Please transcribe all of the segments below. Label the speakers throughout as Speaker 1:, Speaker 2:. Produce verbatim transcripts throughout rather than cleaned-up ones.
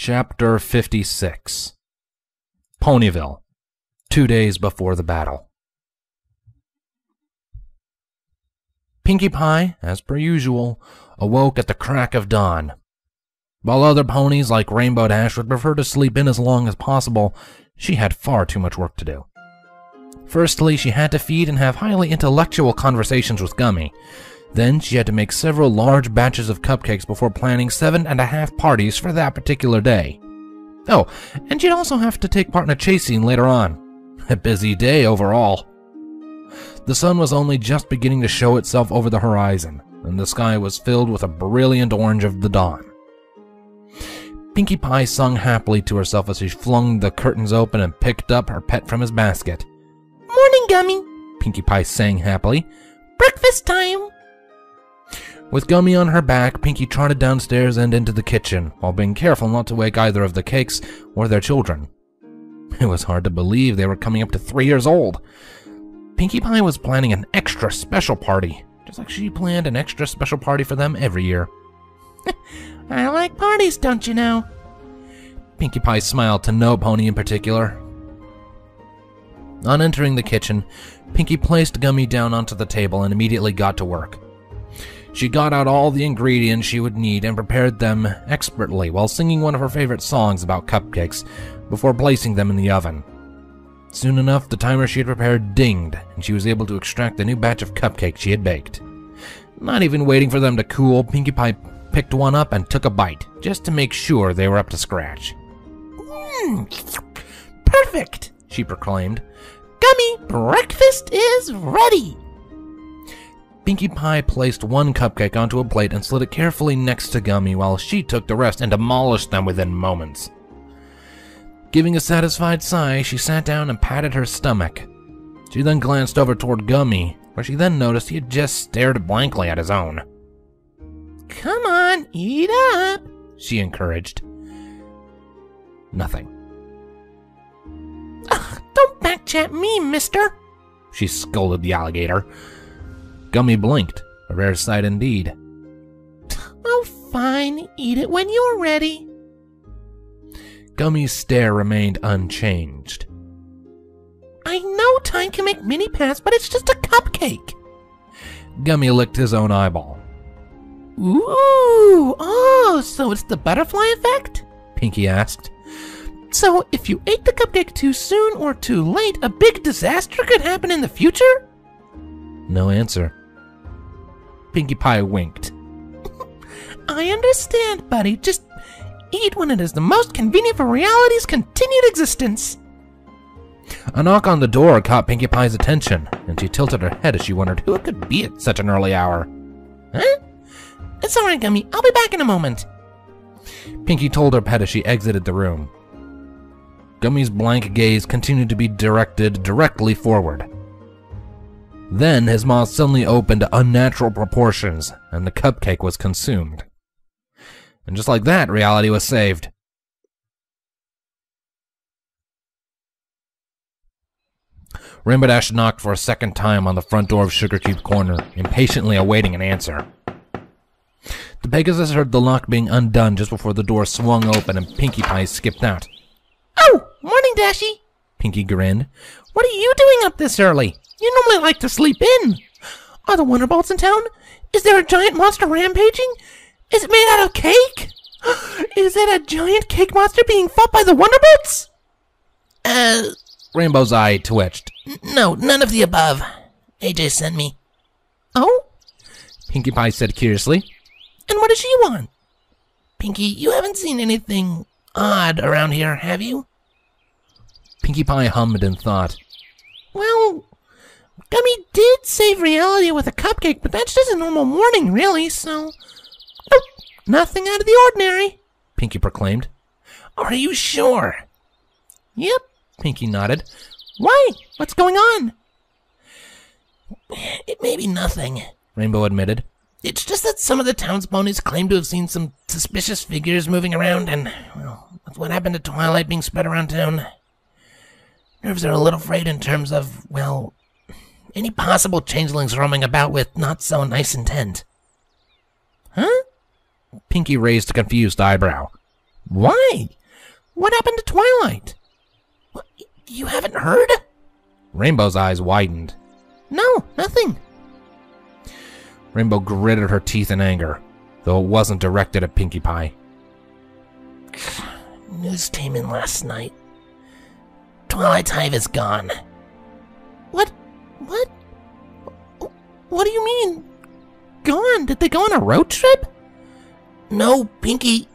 Speaker 1: Chapter fifty-six. Ponyville. Two days before the battle. Pinkie Pie, as per usual, awoke at the crack of dawn. While other ponies like Rainbow Dash would prefer to sleep in as long as possible, she had far too much work to do. Firstly, she had to feed and have highly intellectual conversations with Gummy. Then she had to make several large batches of cupcakes before planning seven and a half parties for that particular day. Oh, and she'd also have to take part in a chase scene later on. A busy day overall. The sun was only just beginning to show itself over the horizon, and the sky was filled with a brilliant orange of the dawn. Pinkie Pie sung happily to herself as she flung the curtains open and picked up her pet from his basket.
Speaker 2: "Morning, Gummy,"
Speaker 1: Pinkie Pie sang happily.
Speaker 2: "Breakfast time."
Speaker 1: With Gummy on her back, Pinkie trotted downstairs and into the kitchen, while being careful not to wake either of the cakes or their children. It was hard to believe they were coming up to three years old. Pinkie Pie was planning an extra special party, just like she planned an extra special party for them every year.
Speaker 2: "I like parties, don't you know?"
Speaker 1: Pinkie Pie smiled to no pony in particular. On entering the kitchen, Pinkie placed Gummy down onto the table and immediately got to work. She got out all the ingredients she would need and prepared them expertly while singing one of her favorite songs about cupcakes before placing them in the oven. Soon enough, the timer she had prepared dinged, and she was able to extract the new batch of cupcakes she had baked. Not even waiting for them to cool, Pinkie Pie picked one up and took a bite, just to make sure they were up to scratch.
Speaker 2: Mmm, perfect,
Speaker 1: she proclaimed.
Speaker 2: "Gummy, breakfast is ready."
Speaker 1: Pinkie Pie placed one cupcake onto a plate and slid it carefully next to Gummy while she took the rest and demolished them within moments. Giving a satisfied sigh, she sat down and patted her stomach. She then glanced over toward Gummy, where she then noticed he had just stared blankly at his own.
Speaker 2: "Come on, eat up,"
Speaker 1: she encouraged. Nothing.
Speaker 2: "Ugh, don't backchat me, mister,"
Speaker 1: she scolded the alligator. Gummy blinked, a rare sight indeed.
Speaker 2: "Oh, fine, eat it when you're ready."
Speaker 1: Gummy's stare remained unchanged.
Speaker 2: "I know time can make mini pass, but it's just a cupcake."
Speaker 1: Gummy licked his own eyeball.
Speaker 2: "Ooh, oh, so it's the butterfly effect?"
Speaker 1: Pinkie asked.
Speaker 2: "So if you ate the cupcake too soon or too late, a big disaster could happen in the future?"
Speaker 1: No answer. Pinkie Pie winked.
Speaker 2: "I understand, buddy. Just eat when it is the most convenient for reality's continued existence."
Speaker 1: A knock on the door caught Pinkie Pie's attention, and she tilted her head as she wondered who it could be at such an early hour.
Speaker 2: "Huh? It's all right, Gummy. I'll be back in a moment."
Speaker 1: Pinkie told her pet as she exited the room. Gummy's blank gaze continued to be directed directly forward. Then his mouth suddenly opened to unnatural proportions, and the cupcake was consumed. And just like that, reality was saved. Rainbow Dash knocked for a second time on the front door of Sugar Cube Corner, impatiently awaiting an answer. The Pegasus heard the lock being undone just before the door swung open and Pinkie Pie skipped out.
Speaker 2: "Oh, morning, Dashy,"
Speaker 1: Pinkie grinned.
Speaker 2: "What are you doing up this early? You normally like to sleep in. Are the Wonderbolts in town? Is there a giant monster rampaging? Is it made out of cake? Is it a giant cake monster being fought by the Wonderbolts?"
Speaker 3: Uh,
Speaker 1: Rainbow's eye twitched.
Speaker 3: No, none of the above. A J sent me.
Speaker 2: "Oh?"
Speaker 1: Pinkie Pie said curiously.
Speaker 2: "And what does she want?"
Speaker 3: Pinkie, you haven't seen anything odd around here, have you?
Speaker 1: Pinkie Pie hummed and thought.
Speaker 2: "Well, Gummy did save reality with a cupcake, but that's just a normal morning, really, so... Nope, nothing out of the ordinary,"
Speaker 1: Pinkie proclaimed.
Speaker 3: Are you sure?
Speaker 2: "Yep,"
Speaker 1: Pinkie nodded.
Speaker 2: "Why? What's going on?"
Speaker 3: It may be nothing,
Speaker 1: Rainbow admitted.
Speaker 3: It's just that some of the town's ponies claim to have seen some suspicious figures moving around, and, well, with what happened to Twilight being spread around town, nerves are a little frayed in terms of, well, any possible changelings roaming about with not so nice intent.
Speaker 2: "Huh?"
Speaker 1: Pinkie raised a confused eyebrow.
Speaker 2: Why? What happened to Twilight?
Speaker 3: What, you haven't heard?
Speaker 1: Rainbow's eyes widened.
Speaker 2: No, nothing.
Speaker 1: Rainbow gritted her teeth in anger, though it wasn't directed at Pinkie Pie.
Speaker 3: News came in last night. Twilight's hive is gone.
Speaker 2: What? What? What do you mean? Gone? Did they go on a road trip?
Speaker 3: No, Pinkie.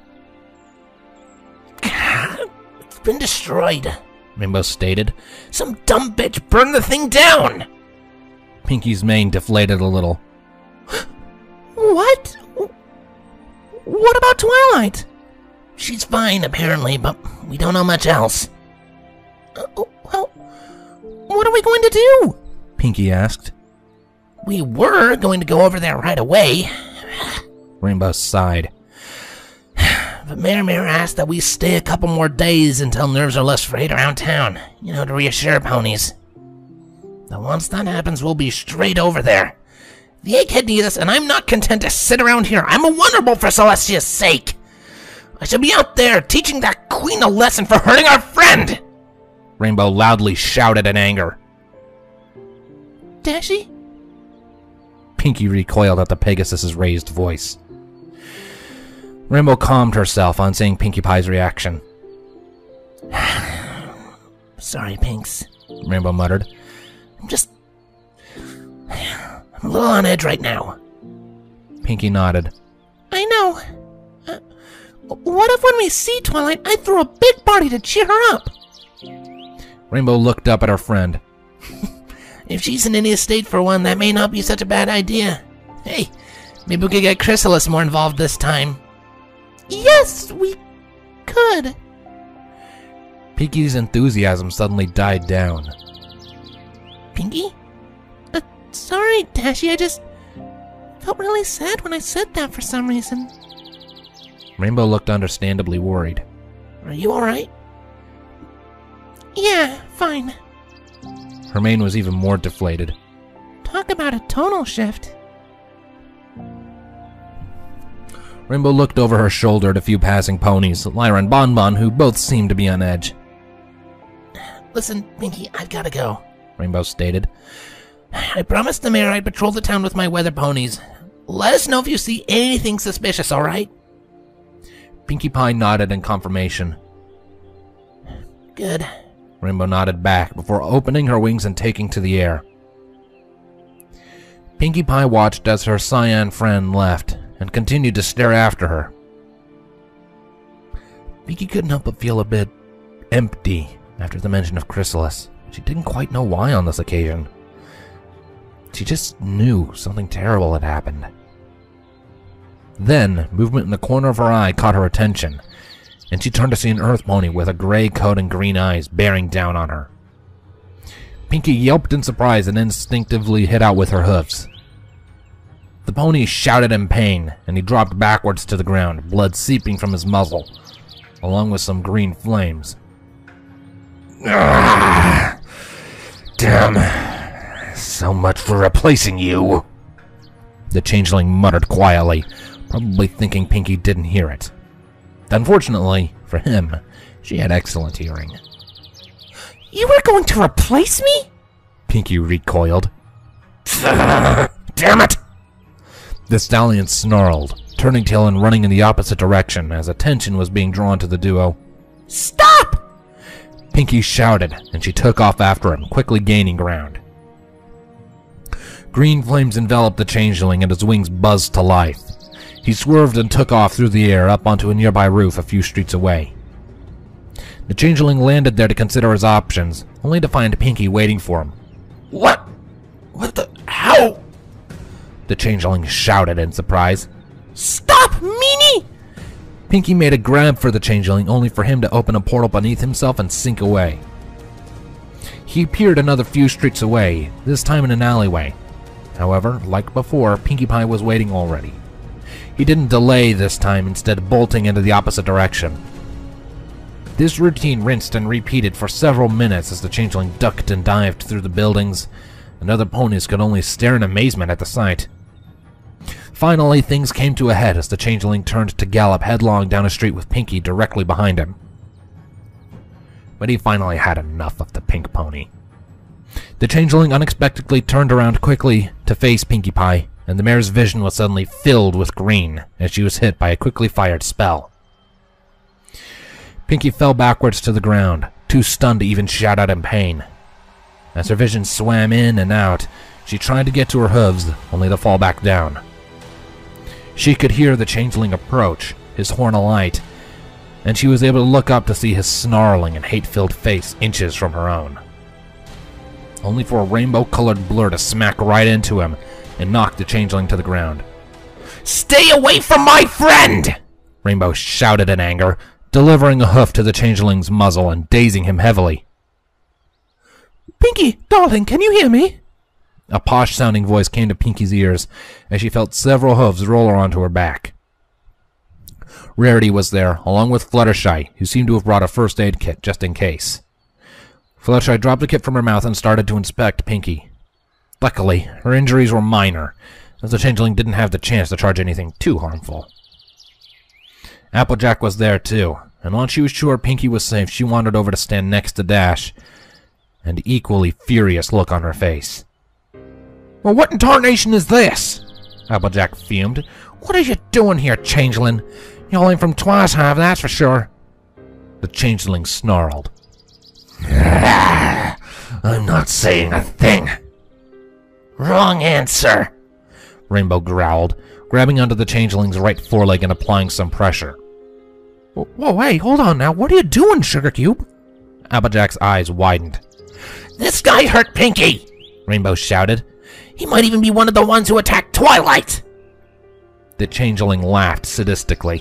Speaker 3: It's been destroyed,
Speaker 1: Rainbow stated.
Speaker 3: Some dumb bitch burned the thing down!
Speaker 1: Pinkie's mane deflated a little.
Speaker 2: What? What about Twilight?
Speaker 3: She's fine, apparently, but we don't know much else.
Speaker 2: Uh, well, what are we going to do?
Speaker 1: Pinkie asked.
Speaker 3: We were going to go over there right away.
Speaker 1: Rainbow sighed.
Speaker 3: But Mayor Mayor asked that we stay a couple more days until nerves are less frayed around town, you know, to reassure ponies. Now once that happens, we'll be straight over there. The egghead needs us, and I'm not content to sit around here. I'm a wonderful for Celestia's sake. I shall be out there teaching that queen a lesson for hurting our friend!
Speaker 1: Rainbow loudly shouted in anger.
Speaker 2: Dashie?
Speaker 1: Pinkie recoiled at the Pegasus's raised voice. Rainbow calmed herself on seeing Pinkie Pie's reaction.
Speaker 3: Sorry, Pinks.
Speaker 1: Rainbow muttered.
Speaker 3: I'm just... I'm a little on edge right now.
Speaker 1: Pinkie nodded.
Speaker 2: I know. Uh, what if when we see Twilight, I throw a big party to cheer her up?
Speaker 1: Rainbow looked up at her friend.
Speaker 3: If she's in any state for one, that may not be such a bad idea. Hey, maybe we could get Chrysalis more involved this time.
Speaker 2: Yes, we could.
Speaker 1: Pinkie's enthusiasm suddenly died down.
Speaker 3: Pinkie?
Speaker 2: Uh, sorry, Dashie, I just felt really sad when I said that for some reason.
Speaker 1: Rainbow looked understandably worried.
Speaker 3: Are you alright?
Speaker 2: Yeah, fine.
Speaker 1: Her mane was even more deflated.
Speaker 2: Talk about a tonal shift.
Speaker 1: Rainbow looked over her shoulder at a few passing ponies, Lyra and Bonbon, who both seemed to be on edge.
Speaker 3: Listen, Pinkie, I've gotta go.
Speaker 1: Rainbow stated.
Speaker 3: I promised the mayor I'd patrol the town with my weather ponies. Let us know if you see anything suspicious, alright?
Speaker 1: Pinkie Pie nodded in confirmation.
Speaker 3: Good.
Speaker 1: Rainbow nodded back before opening her wings and taking to the air. Pinkie Pie watched as her cyan friend left and continued to stare after her. Pinkie couldn't help but feel a bit empty after the mention of Chrysalis. She didn't quite know why on this occasion. She just knew something terrible had happened. Then, movement in the corner of her eye caught her attention, and she turned to see an earth pony with a gray coat and green eyes bearing down on her. Pinkie yelped in surprise and instinctively hit out with her hoofs. The pony shouted in pain, and he dropped backwards to the ground, blood seeping from his muzzle, along with some green flames. Ah, damn. So much for replacing you, the changeling muttered quietly, probably thinking Pinkie didn't hear it. Unfortunately, for him, she had excellent hearing.
Speaker 2: You were going to replace me?
Speaker 1: Pinkie recoiled. Damn it! The stallion snarled, turning tail and running in the opposite direction as attention was being drawn to the duo.
Speaker 2: Stop!
Speaker 1: Pinkie shouted, and she took off after him, quickly gaining ground. Green flames enveloped the changeling and his wings buzzed to life. He swerved and took off through the air up onto a nearby roof a few streets away. The changeling landed there to consider his options, only to find Pinkie waiting for him.
Speaker 3: What? What the? How?
Speaker 1: The changeling shouted in surprise.
Speaker 2: Stop, meanie!
Speaker 1: Pinkie made a grab for the changeling, only for him to open a portal beneath himself and sink away. He appeared another few streets away, this time in an alleyway. However, like before, Pinkie Pie was waiting already. He didn't delay this time, instead bolting into the opposite direction. This routine rinsed and repeated for several minutes as the changeling ducked and dived through the buildings, and other ponies could only stare in amazement at the sight. Finally, things came to a head as the changeling turned to gallop headlong down a street with Pinkie directly behind him. But he finally had enough of the pink pony. The changeling unexpectedly turned around quickly to face Pinkie Pie, and the mare's vision was suddenly filled with green as she was hit by a quickly fired spell. Pinkie fell backwards to the ground, too stunned to even shout out in pain. As her vision swam in and out, she tried to get to her hooves, only to fall back down. She could hear the changeling approach, his horn alight, and she was able to look up to see his snarling and hate-filled face inches from her own. Only for a rainbow-colored blur to smack right into him and knock the changeling to the ground.
Speaker 3: Stay away from my friend!
Speaker 1: Rainbow shouted in anger, delivering a hoof to the changeling's muzzle and dazing him heavily.
Speaker 2: Pinkie, darling, can you hear me?
Speaker 1: A posh-sounding voice came to Pinkie's ears as she felt several hooves roll her onto her back. Rarity was there, along with Fluttershy, who seemed to have brought a first aid kit just in case. Fluttershy dropped the kit from her mouth and started to inspect Pinkie. Luckily, her injuries were minor, as the changeling didn't have the chance to charge anything too harmful. Applejack was there too, and once she was sure Pinkie was safe, she wandered over to stand next to Dash, an equally furious look on her face.
Speaker 2: Well, what in tarnation is this?
Speaker 1: Applejack fumed.
Speaker 2: What are you doing here, changeling? You ain't from Twice Hive, that's for sure.
Speaker 1: The changeling snarled.
Speaker 3: I'm not saying a thing. Wrong answer,
Speaker 1: Rainbow growled, grabbing onto the changeling's right foreleg and applying some pressure.
Speaker 2: Whoa, hey, hold on now. What are you doing, Sugar Cube?
Speaker 1: Applejack's eyes widened.
Speaker 3: This guy hurt Pinkie,
Speaker 1: Rainbow shouted.
Speaker 3: He might even be one of the ones who attacked Twilight.
Speaker 1: The changeling laughed sadistically.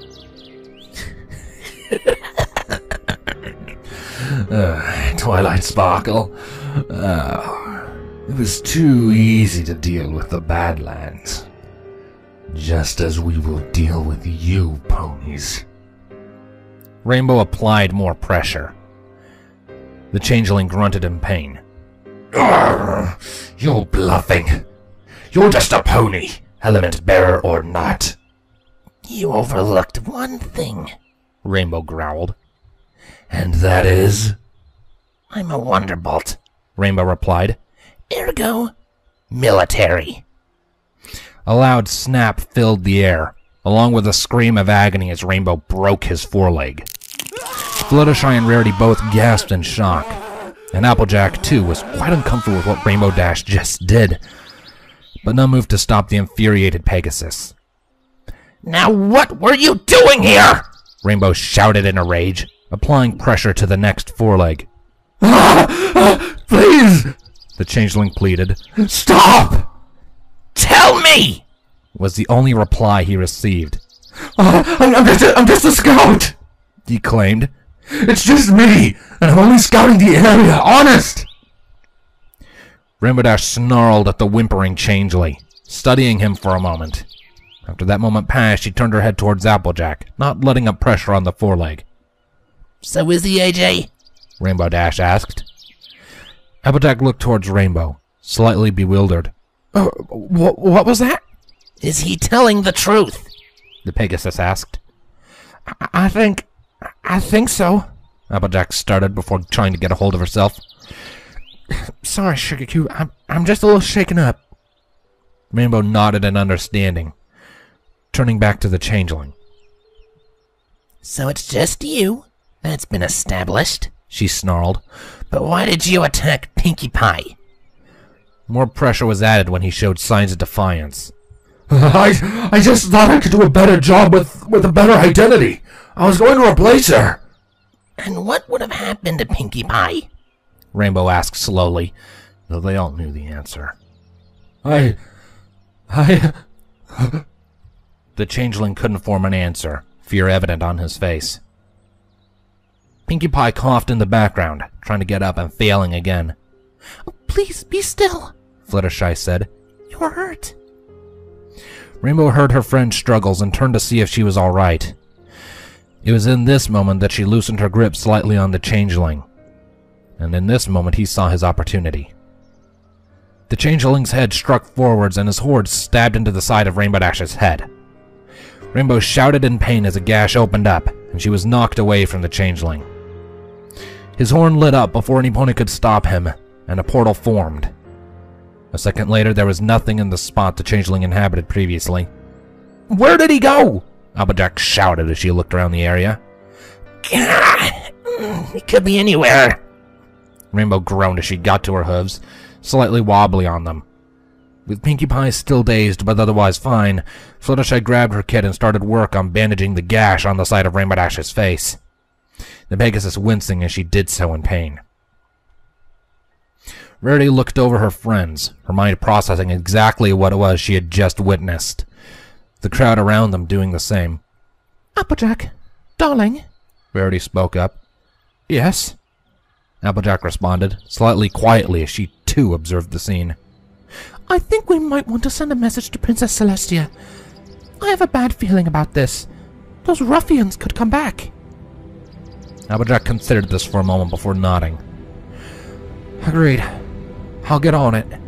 Speaker 4: uh, Twilight Sparkle. Oh, it was too easy to deal with the Badlands. Just as we will deal with you, ponies.
Speaker 1: Rainbow applied more pressure. The changeling grunted in pain.
Speaker 4: Arrgh, you're bluffing. You're just a pony, element bearer or not.
Speaker 3: You overlooked one thing,
Speaker 1: Rainbow growled.
Speaker 4: And that is?
Speaker 3: I'm a Wonderbolt,
Speaker 1: Rainbow replied.
Speaker 3: Ergo, military.
Speaker 1: A loud snap filled the air, along with a scream of agony as Rainbow broke his foreleg. Fluttershy and Rarity both gasped in shock, and Applejack, too, was quite uncomfortable with what Rainbow Dash just did, but none moved to stop the infuriated Pegasus.
Speaker 3: Now what were you doing here?
Speaker 1: Rainbow shouted in a rage, applying pressure to the next foreleg.
Speaker 4: Ah, ah, please!
Speaker 1: The changeling pleaded.
Speaker 4: Stop!
Speaker 3: Tell me!
Speaker 1: Was the only reply he received.
Speaker 4: Uh, I'm, I'm, just a, I'm just a scout!
Speaker 1: He claimed.
Speaker 4: It's just me, and I'm only scouting the area, honest!
Speaker 1: Rainbow Dash snarled at the whimpering changeling, studying him for a moment. After that moment passed, she turned her head towards Applejack, not letting up pressure on the foreleg.
Speaker 3: So is he, A J?
Speaker 1: Rainbow Dash asked. Applejack looked towards Rainbow, slightly bewildered.
Speaker 2: Uh, wh what was that?
Speaker 3: Is he telling the truth?
Speaker 1: The Pegasus asked.
Speaker 2: I, I think... I think so.
Speaker 1: Applejack started before trying to get a hold of herself.
Speaker 2: Sorry, Sugar Cube. I'm, I'm just a little shaken up.
Speaker 1: Rainbow nodded in understanding, turning back to the changeling.
Speaker 3: So it's just you? That's been established,
Speaker 1: she snarled.
Speaker 3: But why did you attack Pinkie Pie?
Speaker 1: More pressure was added when he showed signs of defiance.
Speaker 4: I, I just thought I could do a better job with, with a better identity. I was going to replace her.
Speaker 3: And what would have happened to Pinkie Pie?
Speaker 1: Rainbow asked slowly, though they all knew the answer.
Speaker 4: I... I...
Speaker 1: The changeling couldn't form an answer, fear evident on his face. Pinkie Pie coughed in the background, trying to get up and failing again.
Speaker 2: Oh, please, be still,
Speaker 1: Fluttershy said.
Speaker 2: You're hurt.
Speaker 1: Rainbow heard her friend's struggles and turned to see if she was all right. It was in this moment that she loosened her grip slightly on the changeling, and in this moment he saw his opportunity. The changeling's head struck forwards and his horde stabbed into the side of Rainbow Dash's head. Rainbow shouted in pain as a gash opened up, and she was knocked away from the changeling. His horn lit up before any pony could stop him, and a portal formed. A second later, there was nothing in the spot the changeling inhabited previously. "Where did he go?" Applejack shouted as she looked around the area.
Speaker 3: God, it could be anywhere.
Speaker 1: Rainbow groaned as she got to her hooves, slightly wobbly on them. With Pinkie Pie still dazed but otherwise fine, Fluttershy grabbed her kit and started work on bandaging the gash on the side of Rainbow Dash's face, the Pegasus wincing as she did so in pain. Rarity looked over her friends, her mind processing exactly what it was she had just witnessed, the crowd around them doing the same.
Speaker 2: Applejack, darling,
Speaker 1: Rarity spoke up.
Speaker 2: Yes?
Speaker 1: Applejack responded, slightly quietly as she too observed the scene.
Speaker 2: I think we might want to send a message to Princess Celestia. I have a bad feeling about this. Those ruffians could come back.
Speaker 1: Applejack considered this for a moment before nodding. Agreed. I'll get on it.